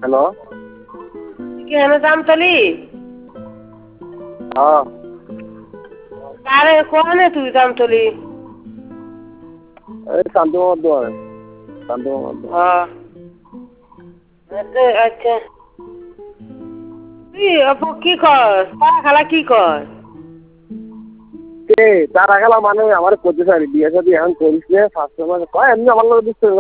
Hello. কেন জামতলি? হ্যাঁ। আরে কোনে তুই জামতলি? এই শান্তমোহন দোয়ারে। শান্তমোহন দোয়ারে। আচ্ছা আচ্ছা। তুই আপু কি কর? তারা খালা কি কর? কে তারা খেলা মানে আমার করতে চাই বিয়ে সাথে এখন করিস না ফার্স্ট সময় কয় এমনি আমার লোক দিচ্ছে